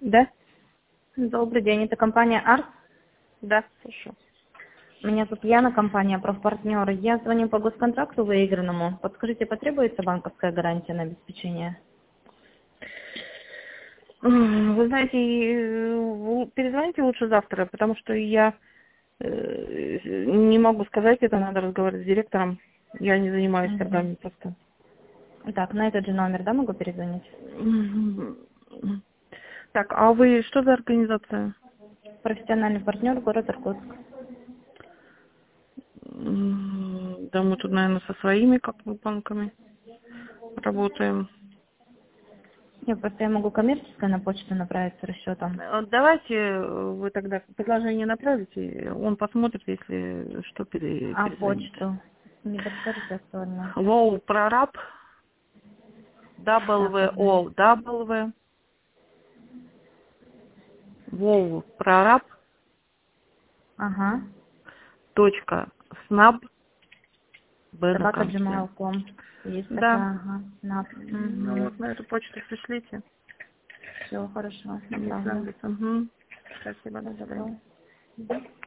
Да? Добрый день, это компания Арс. Да, слушаю. Меня зовут Яна, компания «Профпартнер». Я звоню по госконтракту выигранному. Подскажите, потребуется банковская гарантия на обеспечение? Вы знаете, перезвоните лучше завтра, потому что я не могу сказать, это надо разговаривать с директором. Я не занимаюсь торгами просто. Так, на этот же номер, да, могу перезвонить? Мгм. Так, а вы что за организация? Профессиональный партнер, город Иркутск. Да, мы тут, наверное, со своими как бы банками работаем. Нет, просто я могу коммерческое на почту направить с расчетом. Давайте вы тогда предложение направите, он посмотрит, если что, А перезвонит. почту? Не подскажете актуально? Воу, прораб, Так, одну. WOW, воу, прораб, Ага. снаб, Б на Собака конце. gmail.com. Есть Да. такая, ага. Ну вот на эту почту пришлите. Все, хорошо, Если направлю. Спасибо, до свидания. Добро.